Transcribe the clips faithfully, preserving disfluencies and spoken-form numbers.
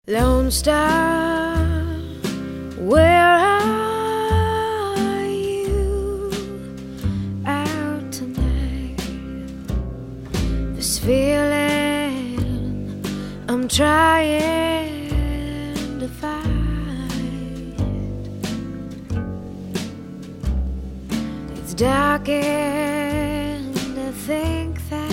Lone Star, where are you out tonight? This feeling I'm trying to fight. It's darkened to think that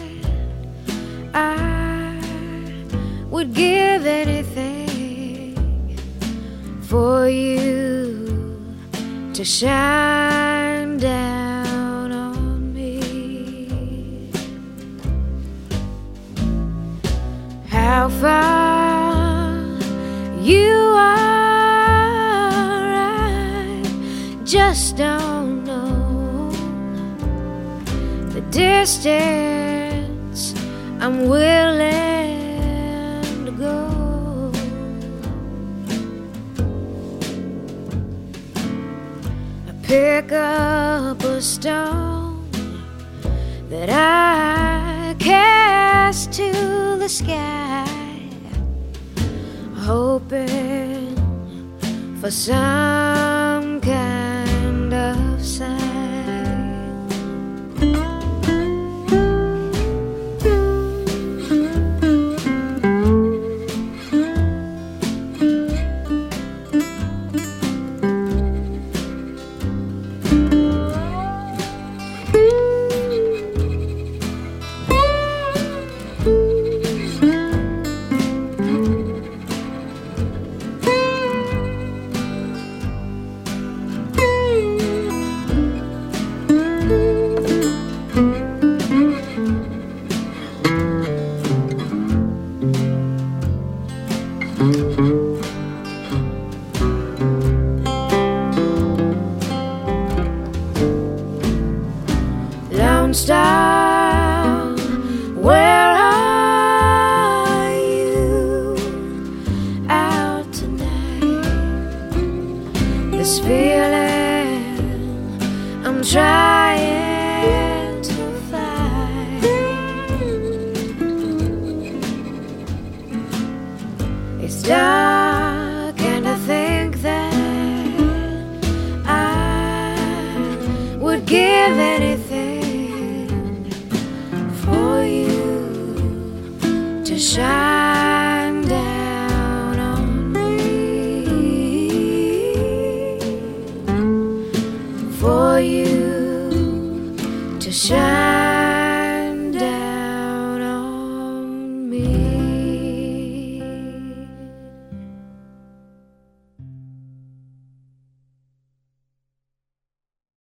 I would give anything for you to shine down on me. How far you are, I just don't know. The distance I'm willing go. I pick up a stone that I cast to the sky, hoping for some kind of sign. Lone Star, where are you out tonight? This feeling I'm trying to fight. It's dark and I think that I would give anything for you to shine.